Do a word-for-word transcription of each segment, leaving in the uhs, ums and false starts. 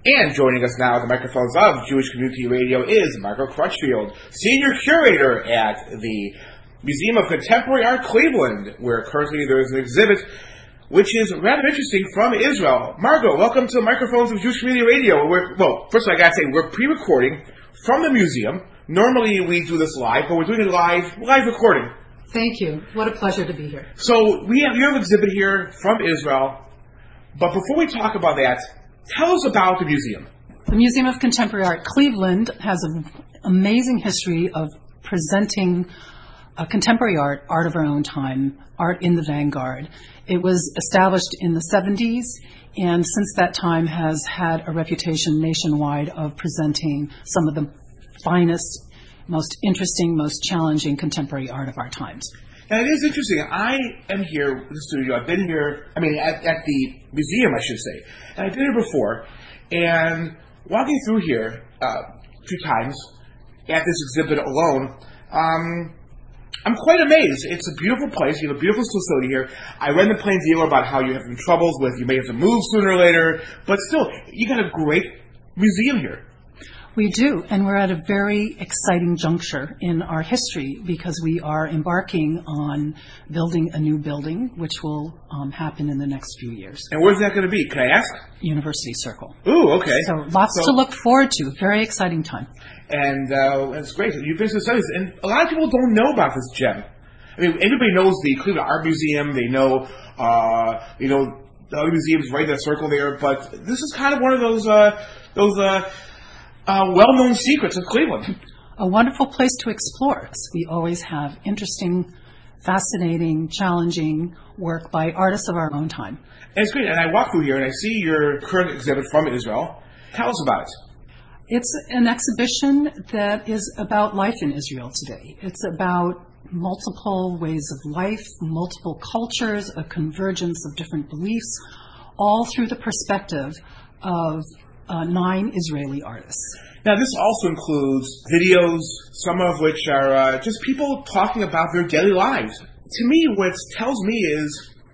And joining us now at the microphones of Jewish Community Radio is Margaret Crutchfield, Senior Curator at the Museum of Contemporary Art Cleveland, where currently there is an exhibit which is rather interesting from Israel. Margot, welcome to the microphones of Jewish Community Radio. We're, well, first of all, I gotta say, we're pre-recording from the museum. Normally we do this live, but we're doing it live, live recording. Thank you. What a pleasure to be here. So we have, you have an exhibit here from Israel, but before we talk about that, tell us about the museum. The Museum of Contemporary Art Cleveland has an amazing history of presenting uh, contemporary art, art of our own time, art in the vanguard. It was established in the seventies, and since that time has had a reputation nationwide of presenting some of the finest, most interesting, most challenging contemporary art of our times. And it is interesting. I am here in the studio. I've been here, I mean, at, at the museum, I should say. And I've been here before. And walking through here uh, a few times at this exhibit alone, um, I'm quite amazed. It's a beautiful place. You have a beautiful facility here. I read in the Plain Dealer about how you have some troubles with, you may have to move sooner or later. But still, you got a great museum here. We do, and we're at a very exciting juncture in our history because we are embarking on building a new building, which will um, happen in the next few years. And where's that going to be? Can I ask? University Circle. Ooh, okay. So lots so, to look forward to. Very exciting time. And uh, it's great. You've been to studies, and a lot of people don't know about this gem. I mean, everybody knows the Cleveland Art Museum. They know, uh, you know, the other museums right in the circle there. But this is kind of one of those, uh, those. Uh, Uh, well-known secrets of Cleveland. A wonderful place to explore. We always have interesting, fascinating, challenging work by artists of our own time. And it's great. And I walk through here and I see your current exhibit from Israel. Tell us about it. It's an exhibition that is about life in Israel today. It's about multiple ways of life, multiple cultures, a convergence of different beliefs, all through the perspective of Uh, nine Israeli artists. Now, this also includes videos, some of which are uh, just people talking about their daily lives. To me, what it tells me is,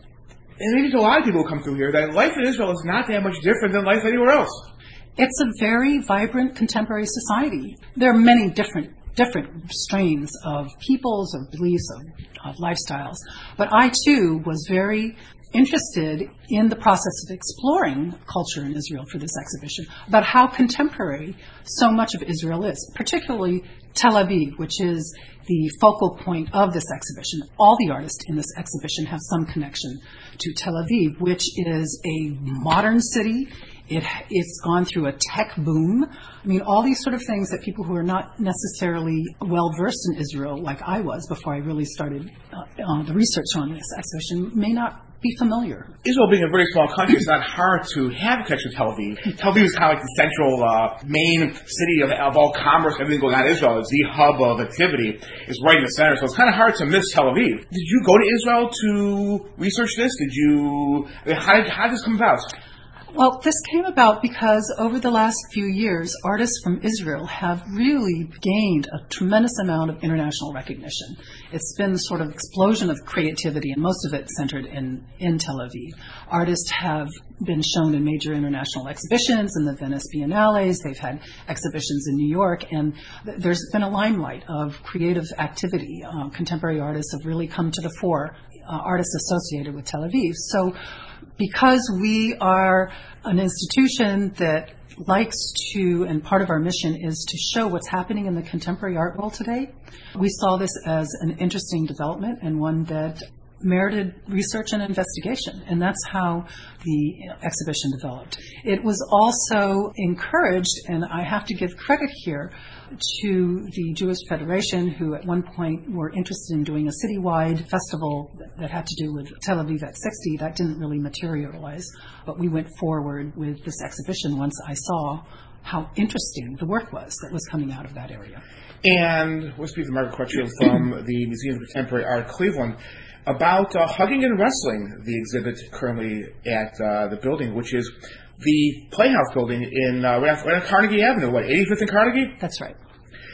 and maybe to a lot of people who come through here, that life in Israel is not that much different than life anywhere else. It's a very vibrant contemporary society. There are many different different strains of peoples, of beliefs, of, of lifestyles. But I, too, was very interested in the process of exploring culture in Israel for this exhibition, about how contemporary so much of Israel is, particularly Tel Aviv, which is the focal point of this exhibition. All the artists in this exhibition have some connection to Tel Aviv, which is a modern city. It, it's gone through a tech boom. I mean, all these sort of things that people who are not necessarily well-versed in Israel, like I was before I really started uh, uh, the research on this exhibition, may not be familiar. Israel being a very small country, it's not hard to have a connection with Tel Aviv. Tel Aviv is kind of like the central uh, main city of, of all commerce, everything going on in Israel. It's the hub of activity. It's right in the center, so it's kind of hard to miss Tel Aviv. Did you go to Israel to research this? Did you, I mean, how, did, how did this come about? Well, this came about because over the last few years, artists from Israel have really gained a tremendous amount of international recognition. It's been sort of explosion of creativity, and most of it centered in, in Tel Aviv. Artists have been shown in major international exhibitions, in the Venice Biennales. They've had exhibitions in New York, and th- there's been a limelight of creative activity. Uh, contemporary artists have really come to the fore, uh, artists associated with Tel Aviv. So because we are an institution that likes to, and part of our mission is to show what's happening in the contemporary art world today, we saw this as an interesting development and one that merited research and investigation. And that's how the exhibition developed. It was also encouraged, and I have to give credit here to the Jewish Federation, who at one point were interested in doing a citywide festival that had to do with Tel Aviv at sixty. That didn't really materialize, but we went forward with this exhibition once I saw how interesting the work was that was coming out of that area. And we'll speak to Margaret Crutchfield from the Museum of Contemporary Art Cleveland about uh, Hugging and Wrestling, the exhibit currently at uh, the building, which is the Playhouse building in uh, right, off, right on Carnegie Avenue, what, eighty-fifth and Carnegie? That's right.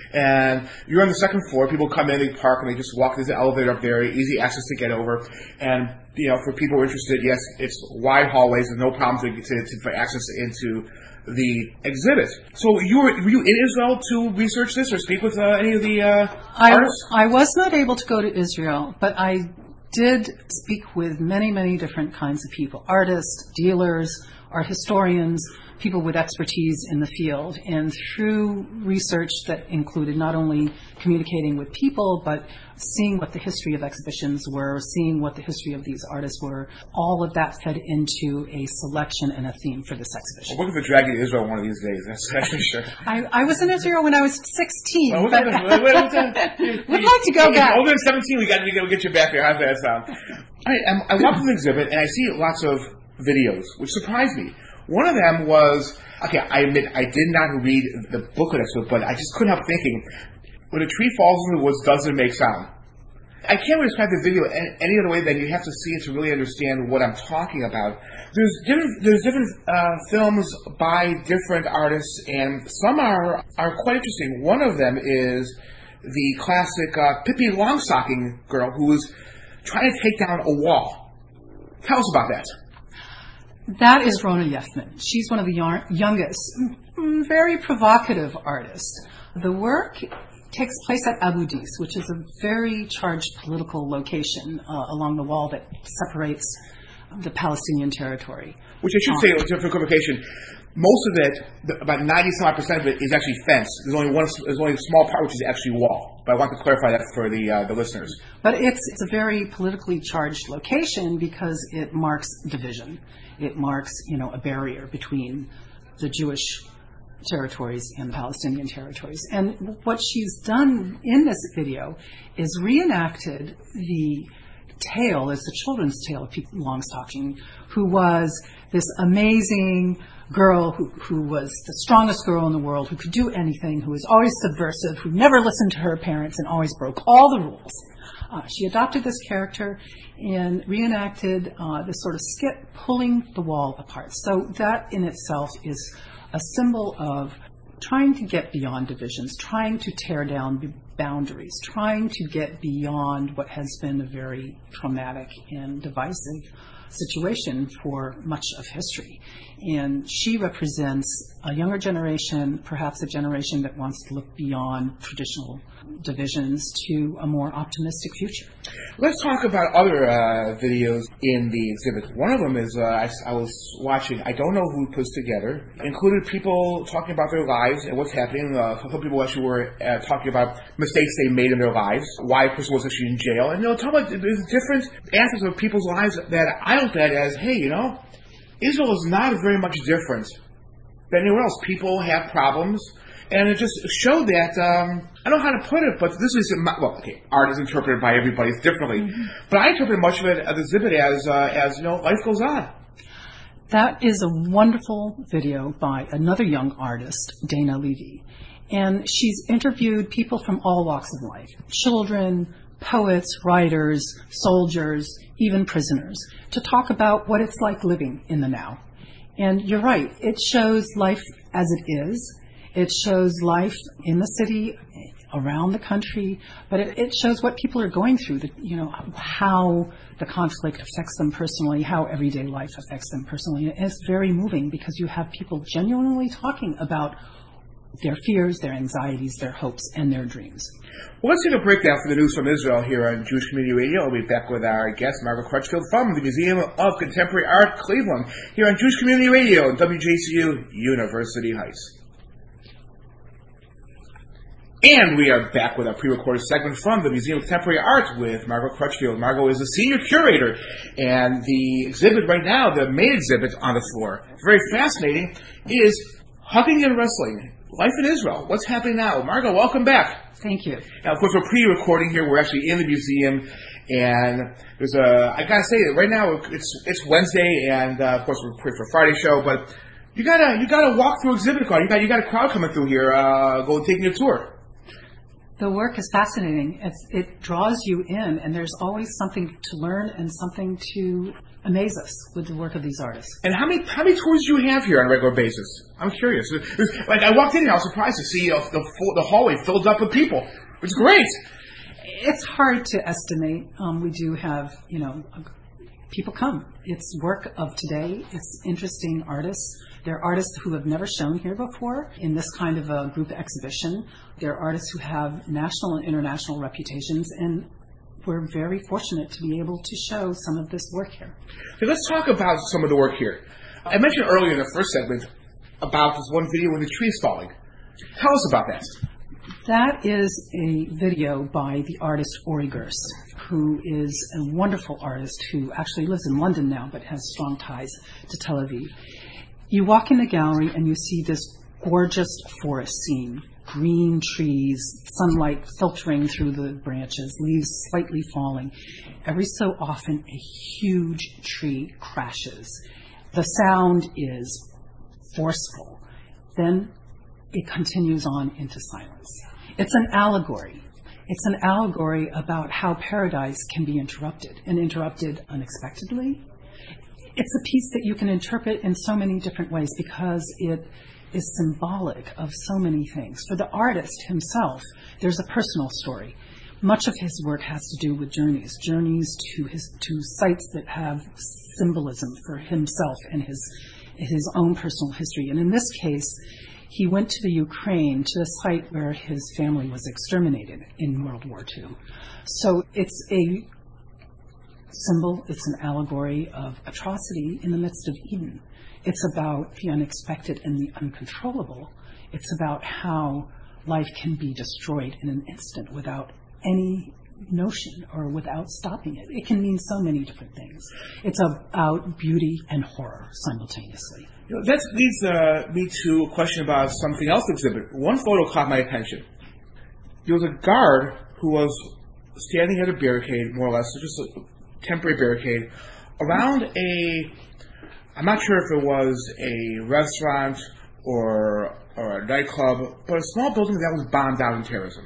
And you're on the second floor. People come in, they park, and they just walk. There's an elevator up there, easy access to get over. And, you know, for people who are interested, yes, it's wide hallways. There's no problem to, to, to for access into the exhibit. So you were, were you in Israel to research this or speak with uh, any of the uh, I, artists? I was not able to go to Israel, but I did speak with many, many different kinds of people, artists, dealers, art historians, people with expertise in the field. And through research that included not only communicating with people, but seeing what the history of exhibitions were, seeing what the history of these artists were, all of that fed into a selection and a theme for this exhibition. Well, we're going to drag you to Israel one of these days, that's, that's for sure. I, I was in Israel when I was sixteen. Well, but wait, wait, wait, we'd like to go back. Older than seventeen, we got to get you back here. How's that sound? I, I'm, I walked through the exhibit, and I see lots of videos, which surprised me. One of them was, okay, I admit I did not read the booklet, but I just couldn't help thinking, when a tree falls into the woods, does it make sound? I can't really describe the video any other way than you have to see it to really understand what I'm talking about. There's different, there's different uh, films by different artists, and some are are quite interesting. One of them is the classic uh, Pippi Longstocking girl who was trying to take down a wall. Tell us about that. That is Rona Yefman. She's one of the yar- youngest, very provocative artists. The work takes place at Abu Dis, which is a very charged political location uh, along the wall that separates the Palestinian territory. Which I should um, say, for clarification, most of it, about ninety-some percent of it, is actually fenced. There's only one. There's only a small part which is actually wall. But I want to clarify that for the uh, the listeners. But it's it's a very politically charged location because it marks division. It marks, you know, a barrier between the Jewish territories and the Palestinian territories. And what she's done in this video is reenacted the tale, it's the children's tale of Pippi Longstocking, who was this amazing girl who, who was the strongest girl in the world, who could do anything, who was always subversive, who never listened to her parents and always broke all the rules. Uh, she adopted this character and reenacted uh, this sort of skit pulling the wall apart. So that in itself is a symbol of trying to get beyond divisions, trying to tear down b- boundaries, trying to get beyond what has been a very traumatic and divisive situation for much of history. And she represents a younger generation, perhaps a generation that wants to look beyond traditional divisions to a more optimistic future. Let's talk about other uh, videos in the exhibit. One of them is, uh, I, I was watching, I don't know who put this together, included people talking about their lives and what's happening. Uh, some people actually were uh, talking about mistakes they made in their lives, why a person was actually in jail. And, you know, talk about there's different aspects of people's lives that I looked at as, hey, you know, Israel is not very much different than anywhere else. People have problems. And it just showed that, um, I don't know how to put it, but this is, well, okay, art is interpreted by everybody differently. Mm-hmm. But I interpret much of it, of the exhibit as, uh, as, you know, life goes on. That is a wonderful video by another young artist, Dana Levy. And she's interviewed people from all walks of life, children, poets, writers, soldiers, even prisoners, to talk about what it's like living in the now. And you're right, it shows life as it is. It shows life in the city, around the country, but it, it shows what people are going through, the, you know, how the conflict affects them personally, how everyday life affects them personally. And it's very moving because you have people genuinely talking about their fears, their anxieties, their hopes, and their dreams. Well, let's take a break now for the news from Israel here on Jewish Community Radio. We'll be back with our guest, Margaret Crutchfield, from the Museum of Contemporary Art, Cleveland, here on Jewish Community Radio, W J C U, University Heights. And we are back with our pre-recorded segment from the Museum of Contemporary Art with Margot Crutchfield. Margot is a senior curator, and the exhibit right now, the main exhibit on the floor, very fascinating, is Hugging and Wrestling, Life in Israel. What's happening now? Margot, welcome back. Thank you. Now, of course, we're pre-recording here. We're actually in the museum, and there's a, I gotta say that right now, it's it's Wednesday, and uh, of course, we're preparing for a Friday show, but you gotta you gotta walk through exhibit card. You got you got a crowd coming through here, uh, going taking a tour. The work is fascinating. It's, it draws you in, and there's always something to learn and something to amaze us with the work of these artists. And how many how many tours do you have here on a regular basis? I'm curious. There's, like I walked in here, I was surprised to see uh, the full, the hallway filled up with people. It's great. It's hard to estimate. Um, we do have, you know, people come. It's work of today. It's interesting artists. They're artists who have never shown here before in this kind of a group exhibition. They're artists who have national and international reputations, and we're very fortunate to be able to show some of this work here. Okay, let's talk about some of the work here. I mentioned earlier in the first segment about this one video when the tree is falling. Tell us about that. That is a video by the artist Ori Gers, who is a wonderful artist who actually lives in London now but has strong ties to Tel Aviv. You walk in the gallery and you see this gorgeous forest scene. Green trees, sunlight filtering through the branches, leaves slightly falling. Every so often, a huge tree crashes. The sound is forceful. Then it continues on into silence. It's an allegory. It's an allegory about how paradise can be interrupted, and interrupted unexpectedly. It's a piece that you can interpret in so many different ways because it is symbolic of so many things. For the artist himself, there's a personal story. Much of his work has to do with journeys, journeys to his to sites that have symbolism for himself and his his own personal history. And in this case, he went to the Ukraine, to a site where his family was exterminated in World War Two. So it's a symbol, it's an allegory of atrocity in the midst of Eden. It's about the unexpected and the uncontrollable. It's about how life can be destroyed in an instant without any notion or without stopping it. It can mean so many different things. It's about beauty and horror simultaneously. You know, that leads uh, me to a question about something else exhibit. One photo caught my attention. There was a guard who was standing at a barricade, more or less, so just a temporary barricade, around a... I'm not sure if it was a restaurant or, or a nightclub, but a small building that was bombed out in terrorism.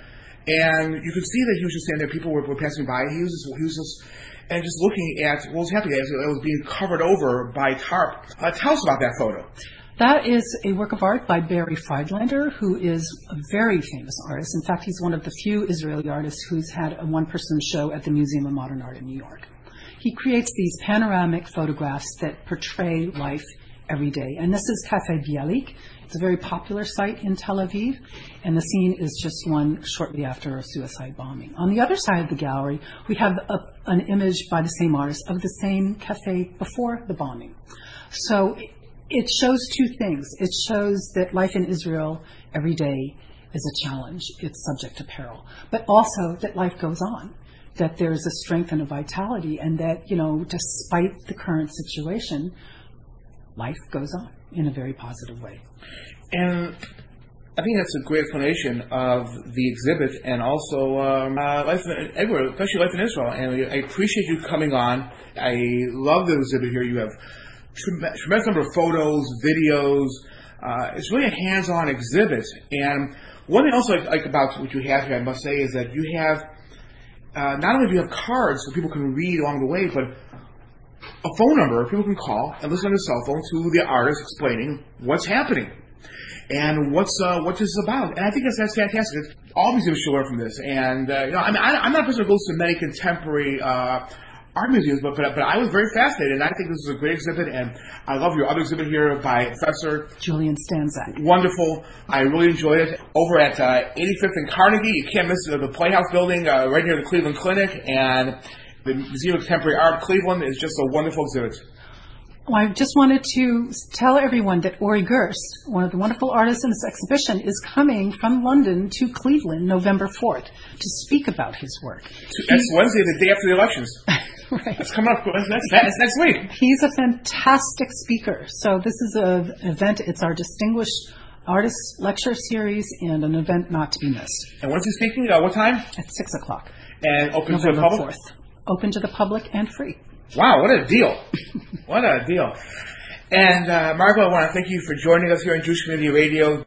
And you could see that he was just standing there. People were, were passing by. He was just, he was just, and just looking at what was happening. It was, it was being covered over by tarp. Uh, tell us about that photo. That is a work of art by Barry Friedlander, who is a very famous artist. In fact, he's one of the few Israeli artists who's had a one-person show at the Museum of Modern Art in New York. He creates these panoramic photographs that portray life every day. And this is Cafe Bialik. It's a very popular site in Tel Aviv, and the scene is just one shortly after a suicide bombing. On the other side of the gallery, we have a, an image by the same artist of the same cafe before the bombing. So it shows two things. It shows that life in Israel every day is a challenge. It's subject to peril. But also that life goes on, that there's a strength and a vitality, and that, you know, despite the current situation, life goes on in a very positive way. And I think that's a great explanation of the exhibit and also um, uh, life in, everywhere, especially life in Israel. And I appreciate you coming on. I love the exhibit here. You have a tremendous number of photos, videos. Uh, it's really a hands-on exhibit. And one thing also I like about what you have here, I must say, is that you have, uh, not only do you have cards so people can read along the way, but a phone number people can call and listen on their cell phone to the artist explaining what's happening and what's uh, what this is about. And I think that's, that's fantastic. All museums should learn from this. And uh, you know, I mean, I, I'm not a person who goes to many contemporary uh, art museums, but, but but I was very fascinated. And I think this is a great exhibit. And I love your other exhibit here by Professor Julian Stanczak. Wonderful. I really enjoyed it. Over at uh, eighty-fifth and Carnegie, you can't miss the Playhouse building uh, right near the Cleveland Clinic. And the Museum of Contemporary Art, Cleveland, is just a wonderful exhibit. Well, I just wanted to tell everyone that Ori Gers, one of the wonderful artists in this exhibition, is coming from London to Cleveland November fourth to speak about his work. That's he, Wednesday, the day after the elections. Right. That's coming up. That's, that's next week. He's a fantastic speaker. So this is an event. It's our Distinguished Artist Lecture Series and an event not to be missed. And when's he speaking? Uh, what time? At six o'clock. And open November to the public? fourth. Open to the public and free. Wow, what a deal. What a deal. And, uh, Margot, I want to thank you for joining us here on Jewish Community Radio.